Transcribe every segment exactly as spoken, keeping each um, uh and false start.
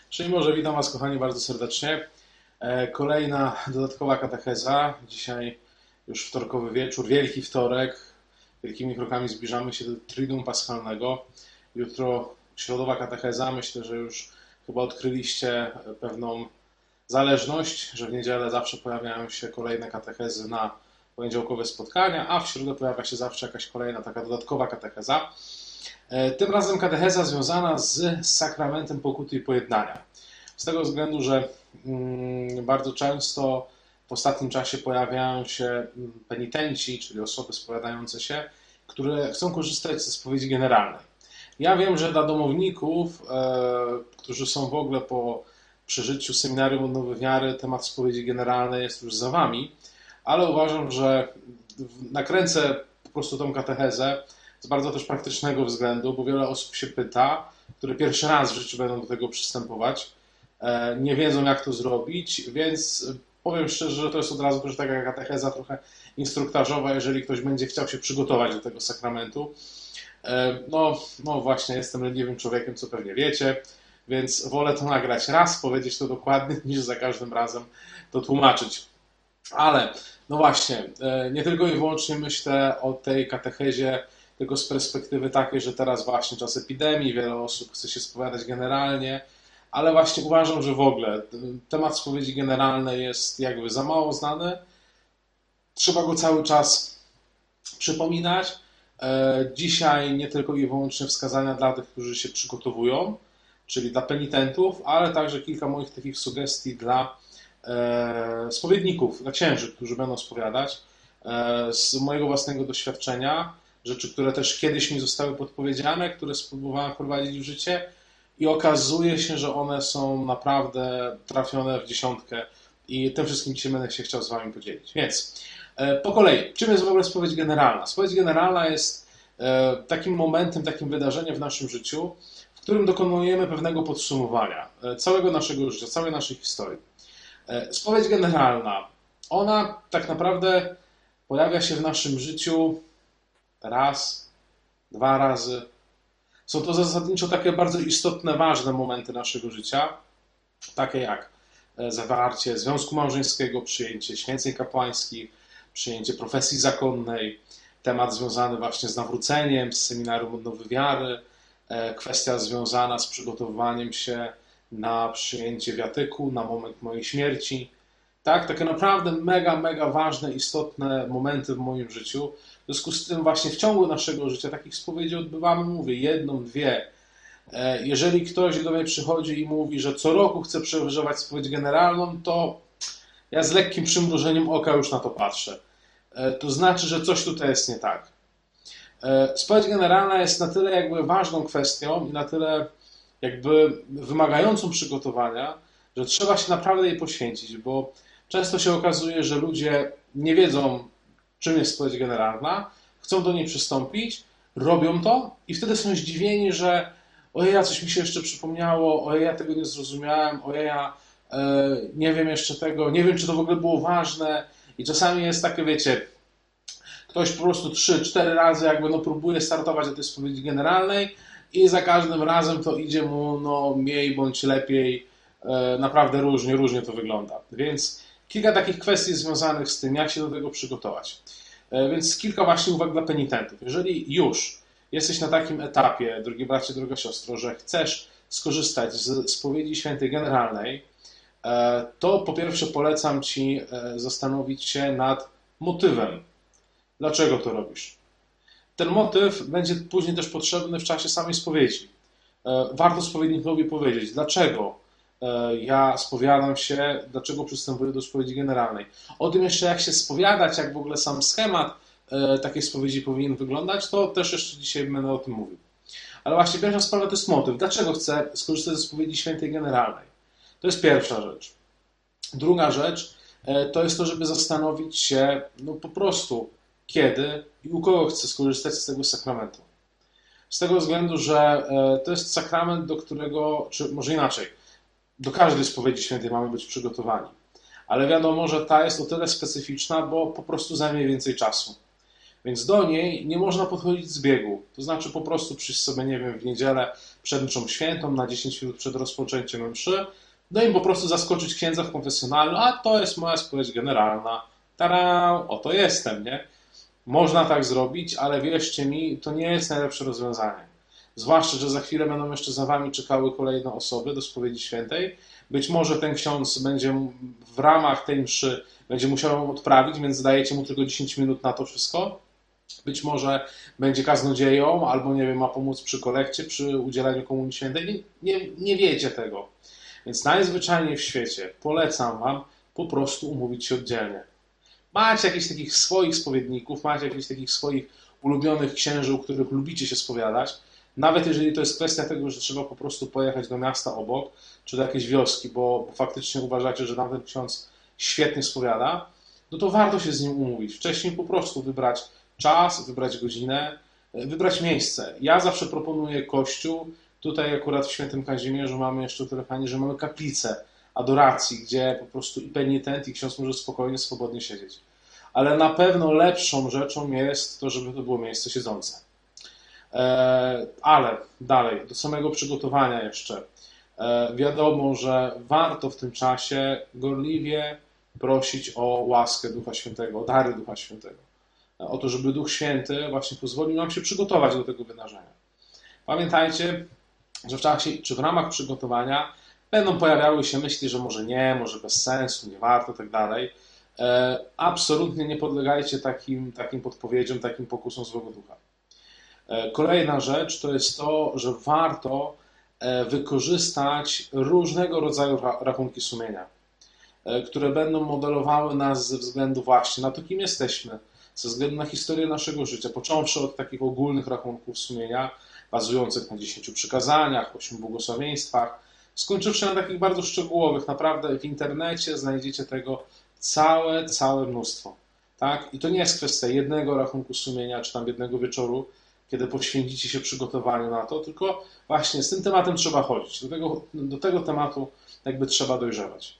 Czyli może witam Was, kochani, bardzo serdecznie. E, Kolejna dodatkowa katecheza. Dzisiaj już wtorkowy wieczór, wielki wtorek. Wielkimi krokami zbliżamy się do Triduum Paschalnego. Jutro środowa katecheza. Myślę, że już chyba odkryliście pewną zależność, że w niedzielę zawsze pojawiają się kolejne katechezy na poniedziałkowe spotkania, a w środę pojawia się zawsze jakaś kolejna taka dodatkowa katecheza. Tym razem katecheza związana z sakramentem pokuty i pojednania. Z tego względu, że bardzo często w ostatnim czasie pojawiają się penitenci, czyli osoby spowiadające się, które chcą korzystać ze spowiedzi generalnej. Ja wiem, że dla domowników, którzy są w ogóle po przeżyciu seminarium odnowy wiary, temat spowiedzi generalnej jest już za wami, ale uważam, że nakręcę po prostu tą katechezę z bardzo też praktycznego względu, bo wiele osób się pyta, które pierwszy raz w życiu będą do tego przystępować, nie wiedzą, jak to zrobić, więc powiem szczerze, że to jest od razu też taka katecheza trochę instruktażowa, jeżeli ktoś będzie chciał się przygotować do tego sakramentu. No, no właśnie, jestem leniwym człowiekiem, co pewnie wiecie, więc wolę to nagrać raz, powiedzieć to dokładnie, niż za każdym razem to tłumaczyć. Ale, no właśnie, nie tylko i wyłącznie myślę o tej katechezie tylko z perspektywy takiej, że teraz właśnie czas epidemii, wiele osób chce się spowiadać generalnie, ale właśnie uważam, że w ogóle temat spowiedzi generalnej jest jakby za mało znany. Trzeba go cały czas przypominać. Dzisiaj nie tylko i wyłącznie wskazania dla tych, którzy się przygotowują, czyli dla penitentów, ale także kilka moich takich sugestii dla spowiedników, dla księży, którzy będą spowiadać. Z mojego własnego doświadczenia, rzeczy, które też kiedyś mi zostały podpowiedziane, które spróbowałem wprowadzić w życie i okazuje się, że one są naprawdę trafione w dziesiątkę i tym wszystkim dzisiaj będę się chciał z wami podzielić. Więc po kolei, czym jest w ogóle spowiedź generalna? Spowiedź generalna jest takim momentem, takim wydarzeniem w naszym życiu, w którym dokonujemy pewnego podsumowania całego naszego życia, całej naszej historii. Spowiedź generalna, ona tak naprawdę pojawia się w naszym życiu raz, dwa razy. Są to zasadniczo takie bardzo istotne, ważne momenty naszego życia, takie jak zawarcie związku małżeńskiego, przyjęcie święceń kapłańskich, przyjęcie profesji zakonnej, temat związany właśnie z nawróceniem, z seminarium odnowy wiary, kwestia związana z przygotowywaniem się na przyjęcie wiatyku, na moment mojej śmierci. Tak, takie naprawdę mega, mega ważne, istotne momenty w moim życiu. W związku z tym właśnie w ciągu naszego życia takich spowiedzi odbywamy, mówię, jedną, dwie. Jeżeli ktoś do mnie przychodzi i mówi, że co roku chce przeżywać spowiedź generalną, to ja z lekkim przymrużeniem oka już na to patrzę. To znaczy, że coś tutaj jest nie tak. Spowiedź generalna jest na tyle jakby ważną kwestią i na tyle jakby wymagającą przygotowania, że trzeba się naprawdę jej poświęcić, bo często się okazuje, że ludzie nie wiedzą, czym jest spowiedź generalna, chcą do niej przystąpić, robią to i wtedy są zdziwieni, że ojej, ja coś mi się jeszcze przypomniało, ojej, ja tego nie zrozumiałem, ojej, ja e, nie wiem jeszcze tego, nie wiem, czy to w ogóle było ważne. I czasami jest takie, wiecie, ktoś po prostu trzy, cztery razy jakby no próbuje startować do tej spowiedzi generalnej i za każdym razem to idzie mu no mniej bądź lepiej, e, naprawdę różnie, różnie to wygląda. Więc kilka takich kwestii związanych z tym, jak się do tego przygotować. Więc kilka właśnie uwag dla penitentów. Jeżeli już jesteś na takim etapie, drogi bracie, droga siostro, że chcesz skorzystać z spowiedzi świętej generalnej, to po pierwsze polecam ci zastanowić się nad motywem. Dlaczego to robisz? Ten motyw będzie później też potrzebny w czasie samej spowiedzi. Warto spowiednikowi powiedzieć, dlaczego ja spowiadam się, dlaczego przystępuję do spowiedzi generalnej. O tym jeszcze, jak się spowiadać, jak w ogóle sam schemat takiej spowiedzi powinien wyglądać, to też jeszcze dzisiaj będę o tym mówił. Ale właśnie pierwsza sprawa to jest motyw. Dlaczego chcę skorzystać ze spowiedzi świętej generalnej? To jest pierwsza rzecz. Druga rzecz to jest to, żeby zastanowić się no po prostu, kiedy i u kogo chcę skorzystać z tego sakramentu. Z tego względu, że to jest sakrament, do którego, czy może inaczej, do każdej spowiedzi świętej mamy być przygotowani. Ale wiadomo, że ta jest o tyle specyficzna, bo po prostu zajmie więcej czasu. Więc do niej nie można podchodzić z biegu. To znaczy po prostu przyjść sobie, nie wiem, w niedzielę przed mszą świętą, na dziesięć minut przed rozpoczęciem mszy, no i po prostu zaskoczyć księdza w konfesjonalnu, a to jest moja spowiedź generalna, tarau, oto jestem, nie? Można tak zrobić, ale wierzcie mi, to nie jest najlepsze rozwiązanie. Zwłaszcza, że za chwilę będą jeszcze za wami czekały kolejne osoby do spowiedzi świętej. Być może ten ksiądz będzie w ramach tej mszy będzie musiał ją odprawić, więc dajecie mu tylko dziesięć minut na to wszystko. Być może będzie kaznodzieją, albo nie wiem, ma pomóc przy kolekcie, przy udzielaniu komunii świętej. Nie, nie, nie wiecie tego. Więc najzwyczajniej w świecie polecam wam po prostu umówić się oddzielnie. Macie jakichś takich swoich spowiedników, macie jakichś takich swoich ulubionych księży, u których lubicie się spowiadać. Nawet jeżeli to jest kwestia tego, że trzeba po prostu pojechać do miasta obok, czy do jakiejś wioski, bo faktycznie uważacie, że tamten ksiądz świetnie spowiada, no to warto się z nim umówić. Wcześniej po prostu wybrać czas, wybrać godzinę, wybrać miejsce. Ja zawsze proponuję kościół. Tutaj akurat w Świętym Kazimierzu mamy jeszcze tyle fajnie, że mamy kaplicę adoracji, gdzie po prostu i penitent, i ksiądz może spokojnie, swobodnie siedzieć. Ale na pewno lepszą rzeczą jest to, żeby to było miejsce siedzące. Ale dalej, do samego przygotowania jeszcze. Wiadomo, że warto w tym czasie gorliwie prosić o łaskę Ducha Świętego, o dary Ducha Świętego. O to, żeby Duch Święty właśnie pozwolił nam się przygotować do tego wydarzenia. Pamiętajcie, że w czasie czy w ramach przygotowania będą pojawiały się myśli, że może nie, może bez sensu, nie warto, tak dalej. Absolutnie nie podlegajcie takim, takim podpowiedziom, takim pokusom złego ducha. Kolejna rzecz to jest to, że warto wykorzystać różnego rodzaju rachunki sumienia, które będą modelowały nas ze względu właśnie na to, kim jesteśmy, ze względu na historię naszego życia, począwszy od takich ogólnych rachunków sumienia, bazujących na dziesięciu przykazaniach, ośmiu błogosławieństwach, skończywszy na takich bardzo szczegółowych. Naprawdę w internecie znajdziecie tego całe, całe mnóstwo. Tak? I to nie jest kwestia jednego rachunku sumienia, czy tam jednego wieczoru, kiedy poświęcicie się przygotowaniu na to, tylko właśnie z tym tematem trzeba chodzić. Do tego, do tego tematu jakby trzeba dojrzewać.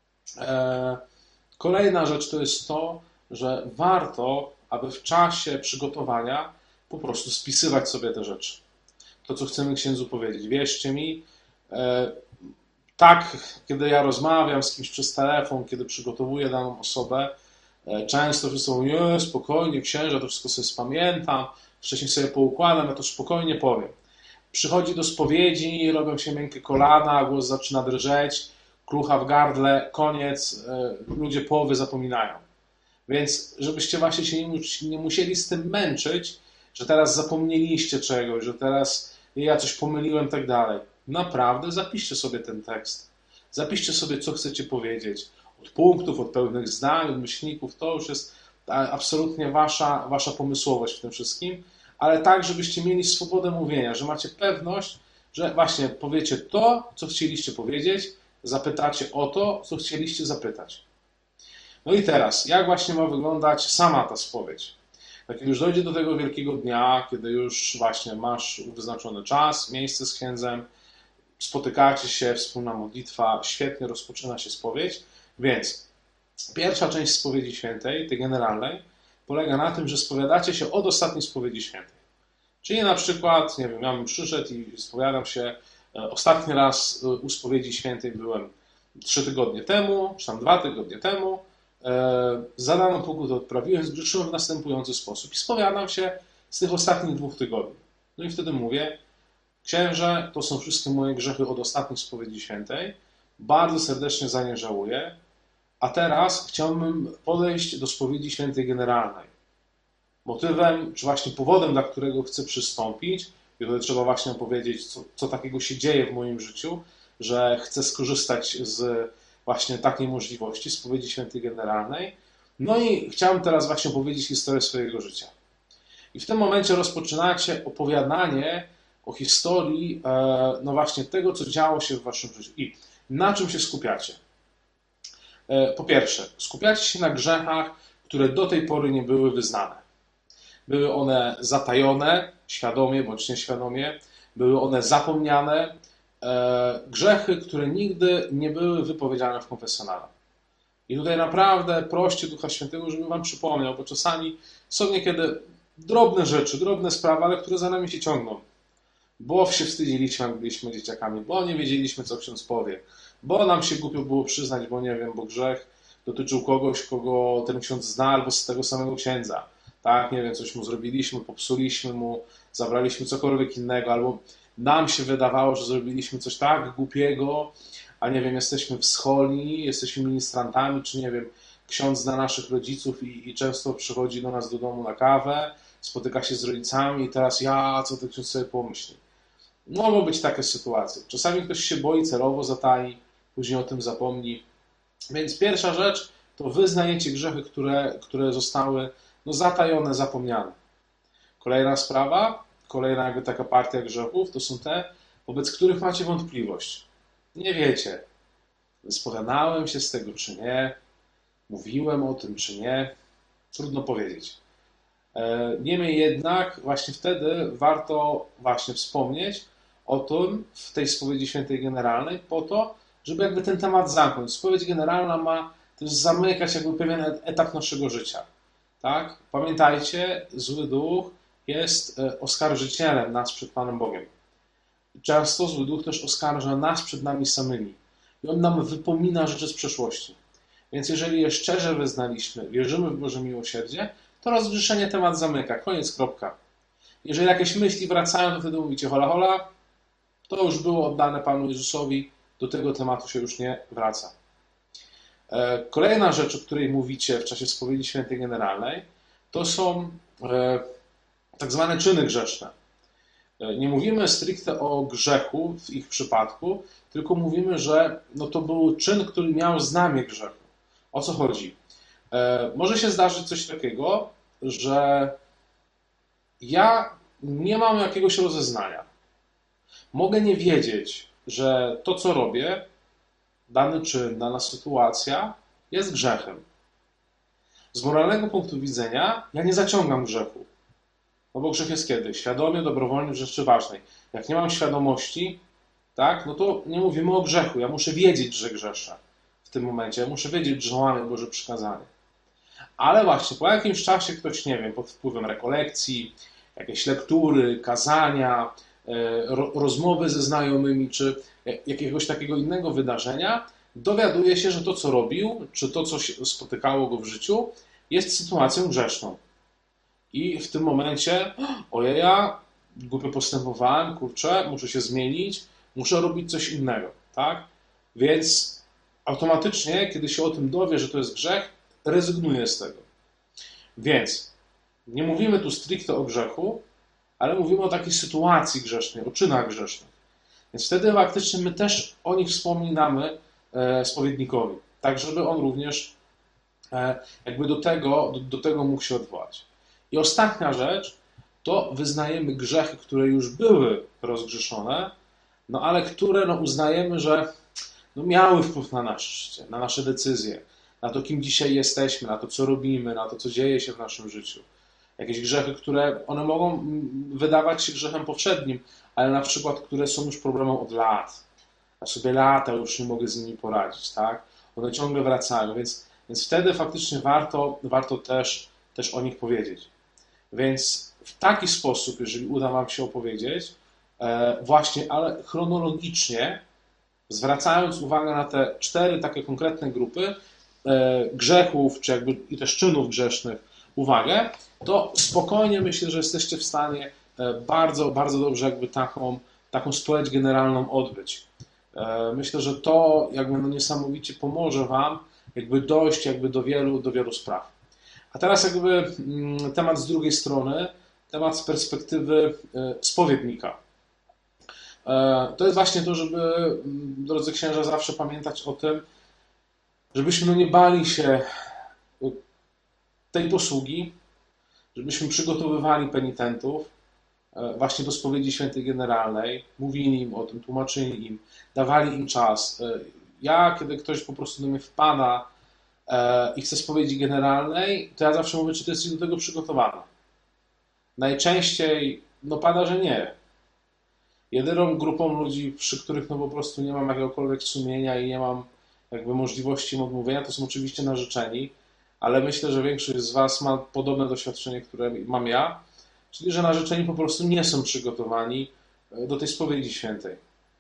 Kolejna rzecz to jest to, że warto, aby w czasie przygotowania po prostu spisywać sobie te rzeczy. To, co chcemy księdzu powiedzieć. Wierzcie mi, tak, kiedy ja rozmawiam z kimś przez telefon, kiedy przygotowuję daną osobę, często wszyscy mówią, nie, spokojnie, księże, to wszystko sobie spamiętam, wcześniej sobie poukładam, ja to spokojnie powiem. Przychodzi do spowiedzi, robią się miękkie kolana, głos zaczyna drżeć, klucha w gardle, koniec, ludzie połowy zapominają. Więc żebyście właśnie się nie musieli z tym męczyć, że teraz zapomnieliście czegoś, że teraz ja coś pomyliłem, tak dalej. Naprawdę zapiszcie sobie ten tekst. Zapiszcie sobie, co chcecie powiedzieć. Od punktów, od pełnych zdań, od myślników, to już jest absolutnie wasza, wasza pomysłowość w tym wszystkim, ale tak, żebyście mieli swobodę mówienia, że macie pewność, że właśnie powiecie to, co chcieliście powiedzieć, zapytacie o to, co chcieliście zapytać. No i teraz, jak właśnie ma wyglądać sama ta spowiedź? Tak, kiedy już dojdzie do tego wielkiego dnia, kiedy już właśnie masz wyznaczony czas, miejsce z księdzem, spotykacie się, wspólna modlitwa, świetnie rozpoczyna się spowiedź, więc pierwsza część spowiedzi świętej, tej generalnej, polega na tym, że spowiadacie się od ostatniej spowiedzi świętej. Czyli na przykład, nie wiem, ja bym przyszedł i spowiadam się, ostatni raz u spowiedzi świętej byłem trzy tygodnie temu, czy tam dwa tygodnie temu, za daną pokutę odprawiłem, zgrzeszyłem w następujący sposób i spowiadam się z tych ostatnich dwóch tygodni. No i wtedy mówię, księże, to są wszystkie moje grzechy od ostatniej spowiedzi świętej, bardzo serdecznie za nie żałuję, a teraz chciałbym podejść do spowiedzi świętej generalnej. Motywem, czy właśnie powodem, dla którego chcę przystąpić, i tutaj trzeba właśnie opowiedzieć, co, co takiego się dzieje w moim życiu, że chcę skorzystać z właśnie takiej możliwości, spowiedzi świętej generalnej. No i chciałem teraz właśnie opowiedzieć historię swojego życia. I w tym momencie rozpoczynacie opowiadanie o historii, no właśnie tego, co działo się w waszym życiu i na czym się skupiacie. Po pierwsze, skupiacie się na grzechach, które do tej pory nie były wyznane. Były one zatajone, świadomie bądź nieświadomie, były one zapomniane, grzechy, które nigdy nie były wypowiedziane w konfesjonale. I tutaj naprawdę proście Ducha Świętego, żeby wam przypomniał, bo czasami są niekiedy drobne rzeczy, drobne sprawy, ale które za nami się ciągną. bo się wstydziliśmy, jak byliśmy dzieciakami, bo nie wiedzieliśmy, co ksiądz powie, bo nam się głupio było przyznać, bo nie wiem, bo grzech dotyczył kogoś, kogo ten ksiądz zna, albo z tego samego księdza. Tak, nie wiem, coś mu zrobiliśmy, popsuliśmy mu, zabraliśmy cokolwiek innego, albo nam się wydawało, że zrobiliśmy coś tak głupiego, a nie wiem, jesteśmy w scholi, jesteśmy ministrantami, czy nie wiem, ksiądz zna naszych rodziców i, i często przychodzi do nas do domu na kawę, spotyka się z rodzicami i teraz ja, co ten ksiądz sobie pomyśli. Mogą być takie sytuacje. Czasami ktoś się boi, celowo zatai, później o tym zapomni. Więc pierwsza rzecz to wyznajecie grzechy, które, które zostały no, zatajone, zapomniane. Kolejna sprawa, kolejna jakby taka partia grzechów, to są te, wobec których macie wątpliwość. Nie wiecie, spowiadałem się z tego czy nie, mówiłem o tym czy nie, trudno powiedzieć. Niemniej jednak właśnie wtedy warto właśnie wspomnieć o tym w tej spowiedzi świętej generalnej po to, żeby jakby ten temat zamknąć. Spowiedź generalna ma też zamykać jakby pewien etap naszego życia. Tak? Pamiętajcie, zły duch jest oskarżycielem nas przed Panem Bogiem. Często zły duch też oskarża nas przed nami samymi. I on nam wypomina rzeczy z przeszłości. Więc jeżeli je szczerze wyznaliśmy, wierzymy w Boże miłosierdzie, to rozgrzeszenie temat zamyka. Koniec, kropka. Jeżeli jakieś myśli wracają, to wtedy mówicie hola hola, to już było oddane Panu Jezusowi, do tego tematu się już nie wraca. Kolejna rzecz, o której mówicie w czasie spowiedzi świętej generalnej, to są tak zwane czyny grzeszne. Nie mówimy stricte o grzechu w ich przypadku, tylko mówimy, że no to był czyn, który miał znamię grzechu. O co chodzi? Może się zdarzyć coś takiego, że ja nie mam jakiegoś rozeznania. Mogę nie wiedzieć, że to, co robię, dany czyn, dana sytuacja jest grzechem. Z moralnego punktu widzenia ja nie zaciągam grzechu. No bo grzech jest kiedy? Świadomie, dobrowolnie w rzeczy ważnej. Jak nie mam świadomości, tak, no to nie mówimy o grzechu. Ja muszę wiedzieć, że grzeszę w tym momencie. Ja muszę wiedzieć, że łamię Boże przykazanie. Ale właśnie po jakimś czasie ktoś, nie wiem, pod wpływem rekolekcji, jakieś lektury, kazania, rozmowy ze znajomymi, czy jakiegoś takiego innego wydarzenia, dowiaduje się, że to, co robił, czy to, co się spotykało go w życiu, jest sytuacją grzeszną. I w tym momencie, ojej, ja głupio postępowałem, kurczę, muszę się zmienić, muszę robić coś innego, tak? Więc automatycznie, kiedy się o tym dowie, że to jest grzech, rezygnuje z tego. Więc nie mówimy tu stricte o grzechu, ale mówimy o takiej sytuacji grzesznej, o czynach grzesznych. Więc wtedy faktycznie my też o nich wspominamy e, spowiednikowi, tak żeby on również e, jakby do tego, do, do tego mógł się odwołać. I ostatnia rzecz, to wyznajemy grzechy, które już były rozgrzeszone, no ale które no, uznajemy, że no, miały wpływ na nasze życie, na nasze decyzje, na to, kim dzisiaj jesteśmy, na to, co robimy, na to, co dzieje się w naszym życiu. Jakieś grzechy, które one mogą wydawać się grzechem powszednim, ale na przykład, które są już problemem od lat. Ja sobie lata już nie mogę z nimi poradzić, tak? One ciągle wracają, więc, więc wtedy faktycznie warto, warto też, też o nich powiedzieć. Więc w taki sposób, jeżeli uda Wam się opowiedzieć, e, właśnie, ale chronologicznie, zwracając uwagę na te cztery takie konkretne grupy e, grzechów, czy jakby i też czynów grzesznych, uwagę, to spokojnie myślę, że jesteście w stanie bardzo, bardzo dobrze jakby taką, taką spowiedź generalną odbyć. Myślę, że to jakby no niesamowicie pomoże Wam jakby dojść jakby do wielu, do wielu spraw. A teraz jakby temat z drugiej strony, temat z perspektywy spowiednika. To jest właśnie to, żeby, drodzy księża, zawsze pamiętać o tym, żebyśmy no nie bali się tej posługi, żebyśmy przygotowywali penitentów właśnie do spowiedzi świętej generalnej, mówili im o tym, tłumaczyli im, dawali im czas. Ja, kiedy ktoś po prostu do mnie wpada i chce spowiedzi generalnej, to ja zawsze mówię, czy ty jesteś do tego przygotowana. Najczęściej no pada, że nie. Jedyną grupą ludzi, przy których no po prostu nie mam jakiegokolwiek sumienia i nie mam jakby możliwości im odmówienia, to są oczywiście narzeczeni, ale myślę, że większość z Was ma podobne doświadczenie, które mam ja, czyli że narzeczeni po prostu nie są przygotowani do tej spowiedzi świętej.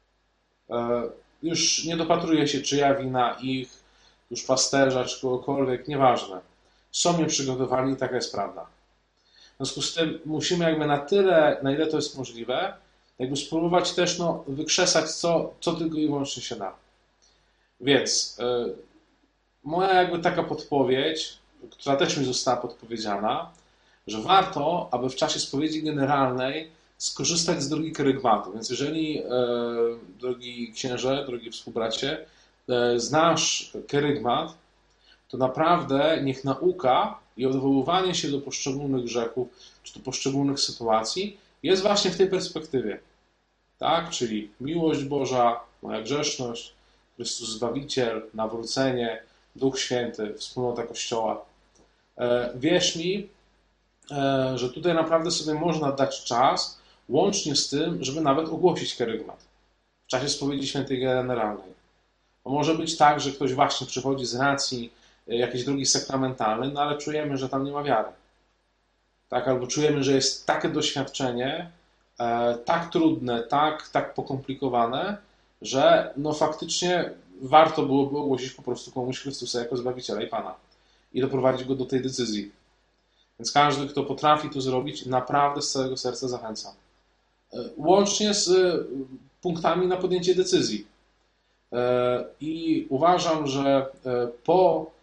Już nie dopatruje się, czyja wina ich, już pasterza, czy kogokolwiek, nieważne. Są nieprzygotowani i taka jest prawda. W związku z tym musimy jakby na tyle, na ile to jest możliwe, jakby spróbować też no, wykrzesać co, co tylko i wyłącznie się da. Więc yy, moja jakby taka podpowiedź, która też mi została podpowiedziana, że warto, aby w czasie spowiedzi generalnej skorzystać z drogi kerygmatu. Więc jeżeli, yy, drogi księże, drogi współbracie, yy, znasz kerygmat, to naprawdę niech nauka i odwoływanie się do poszczególnych grzechów, czy do poszczególnych sytuacji jest właśnie w tej perspektywie. Tak? Czyli miłość Boża, moja grzeszność, Chrystus Zbawiciel, nawrócenie, Duch Święty, wspólnota Kościoła. Wierz mi, że tutaj naprawdę sobie można dać czas, łącznie z tym, żeby nawet ogłosić kerygmat w czasie spowiedzi świętej generalnej. Bo może być tak, że ktoś właśnie przychodzi z racji jakiejś drogi sakramentalnej, no ale czujemy, że tam nie ma wiary. Tak? Albo czujemy, że jest takie doświadczenie, e, tak trudne, tak, tak pokomplikowane, że no faktycznie warto byłoby ogłosić po prostu komuś Chrystusa jako Zbawiciela i Pana i doprowadzić go do tej decyzji. Więc każdy, kto potrafi to zrobić, naprawdę z całego serca zachęcam. E, łącznie z e, punktami na podjęcie decyzji. E, I uważam, że e, po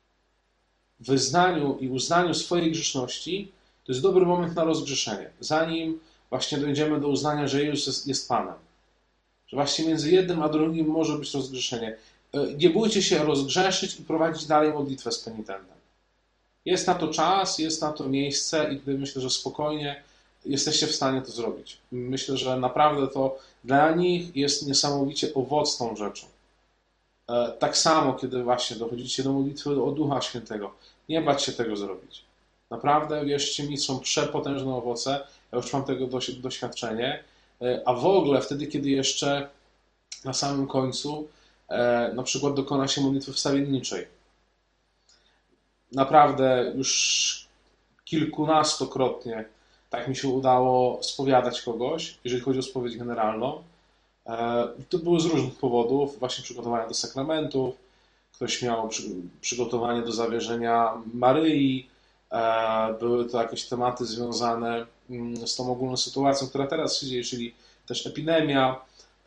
wyznaniu i uznaniu swojej grzeszności to jest dobry moment na rozgrzeszenie, zanim właśnie dojdziemy do uznania, że Jezus jest, jest Panem. Że właśnie między jednym a drugim może być rozgrzeszenie. Nie bójcie się rozgrzeszyć i prowadzić dalej modlitwę z penitentem. Jest na to czas, jest na to miejsce i myślę, że spokojnie jesteście w stanie to zrobić. Myślę, że naprawdę to dla nich jest niesamowicie owocną rzeczą. Tak samo, kiedy właśnie dochodzicie do modlitwy o Ducha Świętego, nie bać się tego zrobić. Naprawdę, wierzcie mi, są przepotężne owoce, ja już mam tego doświadczenie, a w ogóle wtedy, kiedy jeszcze na samym końcu na przykład dokona się modlitwy wstawienniczej. Naprawdę już kilkunastokrotnie tak mi się udało spowiadać kogoś, jeżeli chodzi o spowiedź generalną. To było z różnych powodów, właśnie przygotowania do sakramentów, ktoś miał przygotowanie do zawierzenia Maryi, były to jakieś tematy związane z tą ogólną sytuacją, która teraz się dzieje, czyli też epidemia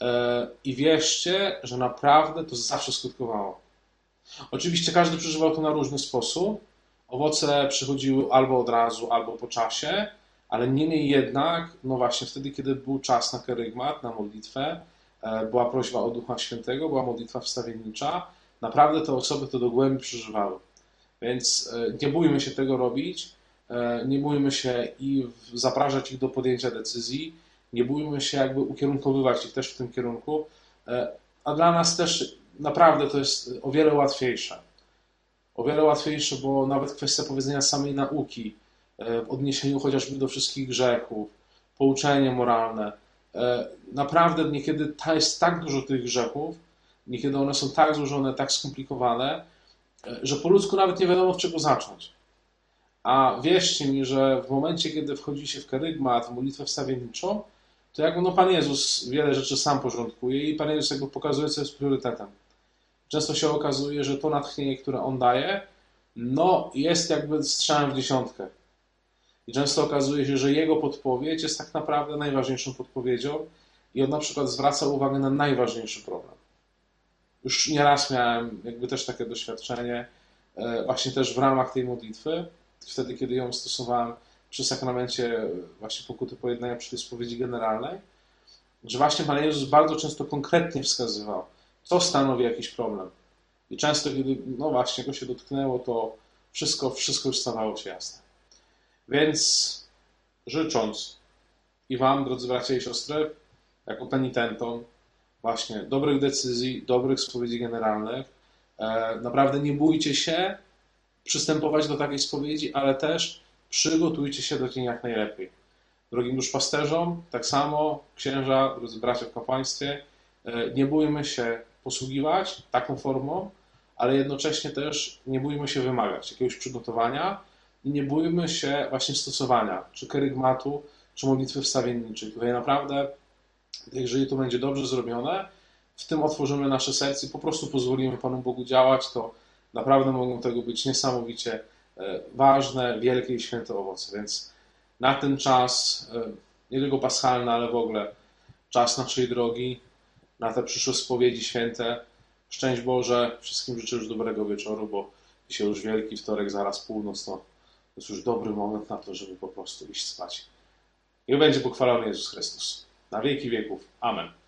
i wierzcie, że naprawdę to zawsze skutkowało. Oczywiście każdy przeżywał to na różny sposób, owoce przychodziły albo od razu, albo po czasie, ale niemniej jednak, no właśnie wtedy, kiedy był czas na kerygmat, na modlitwę, była prośba o Ducha Świętego, była modlitwa wstawiennicza, naprawdę te osoby to do głębi przeżywały. Więc nie bójmy się tego robić, nie bójmy się i zapraszać ich do podjęcia decyzji, nie bójmy się jakby ukierunkowywać ich też w tym kierunku, a dla nas też naprawdę to jest o wiele łatwiejsze. O wiele łatwiejsze, bo nawet kwestia powiedzenia samej nauki, w odniesieniu chociażby do wszystkich grzechów, pouczenie moralne, naprawdę niekiedy jest tak dużo tych grzechów, niekiedy one są tak złożone, tak skomplikowane, że po ludzku nawet nie wiadomo, od czego zacząć. A wierzcie mi, że w momencie, kiedy wchodzi się w kerygmat, w modlitwę wstawienniczą, to jakby no Pan Jezus wiele rzeczy sam porządkuje i Pan Jezus jakby pokazuje, co jest priorytetem. Często się okazuje, że to natchnienie, które On daje, no jest jakby strzałem w dziesiątkę. I często okazuje się, że Jego podpowiedź jest tak naprawdę najważniejszą podpowiedzią i On na przykład zwraca uwagę na najważniejszy problem. Już nieraz miałem jakby też takie doświadczenie, właśnie też w ramach tej modlitwy, wtedy, kiedy ją stosowałem przy sakramencie właśnie pokuty pojednania, przy tej spowiedzi generalnej, że właśnie Pan Jezus bardzo często konkretnie wskazywał, co stanowi jakiś problem. I często, kiedy no właśnie go się dotknęło, to wszystko, wszystko już stawało się jasne. Więc życząc i Wam, drodzy bracia i siostry, jako penitentom, właśnie dobrych decyzji, dobrych spowiedzi generalnych, naprawdę nie bójcie się przystępować do takiej spowiedzi, ale też przygotujcie się do niej jak najlepiej. Drogim duszpasterzom, tak samo, księża, drodzy bracia w kapłaństwie, nie bójmy się posługiwać taką formą, ale jednocześnie też nie bójmy się wymagać jakiegoś przygotowania i nie bójmy się właśnie stosowania, czy kerygmatu, czy modlitwy wstawienniczej. Tutaj naprawdę Jeżeli to będzie dobrze zrobione, w tym otworzymy nasze serce i po prostu pozwolimy Panu Bogu działać, to naprawdę mogą tego być niesamowicie ważne, wielkie i święte owoce. Więc na ten czas, nie tylko paschalny, ale w ogóle czas naszej drogi, na te przyszłe spowiedzi święte, szczęść Boże, wszystkim życzę już dobrego wieczoru, bo dzisiaj już Wielki Wtorek, zaraz północ, to jest już dobry moment na to, żeby po prostu iść spać. Niech będzie pochwalony Jezus Chrystus. Na wieki wieków. Amen.